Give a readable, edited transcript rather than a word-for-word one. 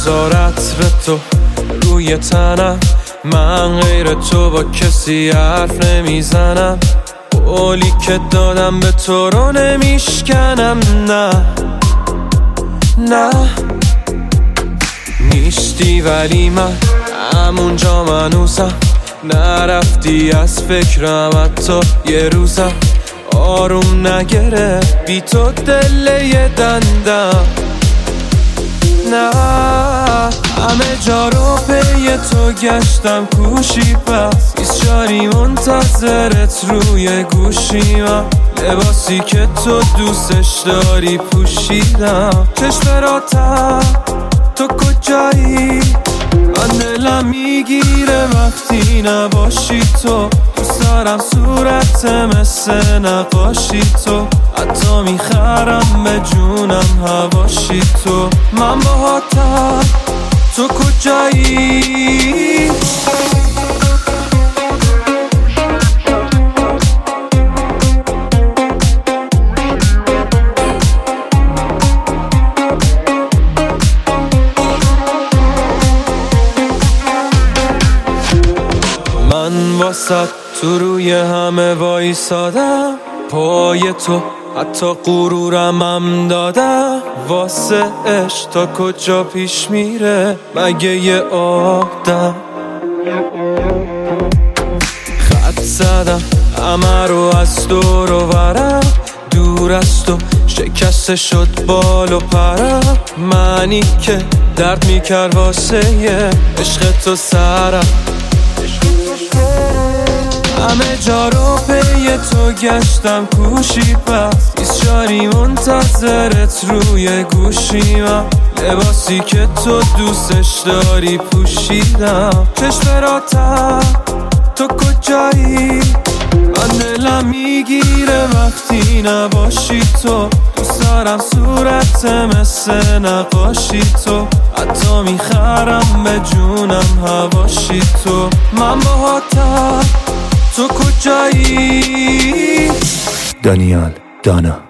بذار عطر تو روی تنم، من غیر تو با کسی حرف نمیزنم. قولی که دادم به تو رو نمیشکنم. نه نه نیستی ولی من همونجا منوزم. نرفتی از فکرم حتی یه روزم. آروم نگره بی تو دل یه دندم. نه همه جا رو پی تو گشتم کوشی پس بیچاری منتظرت روی گوشیمم. لباسی که تو دوستش داری پوشیدم. چشم راتم تو کجایی؟ من دلم میگیره وقتی نباشی تو. دوست دارم صورت مثل نقاشی تو. حتی میخرم به جونم هواشی تو. من باهاتم تو کجایی؟ من واسط تو روی همه وایسادم. پای تو حتی غرورم هم دادم. واسه عشق تا کجا پیش میره مگه یه آدم؟ خط زدم همه رو از دور و برم. دور از تو شکسته شد بال و پرم. منی که درد میکرد واسه یه عشق تو سرم. همه جا رو پی تو گشتم کوشی پس بیچاری منتظرت روی گوشیمم. لباسی که تو دوستش داری پوشیدم. چشم راتم تو کجایی؟ من دلم میگیره وقتی نباشی تو. دوست دارم صورت مثل نقاشی تو. حتی میخرم به جونم هواشی تو. من باهاتم تو کجایی؟ دانیال دانا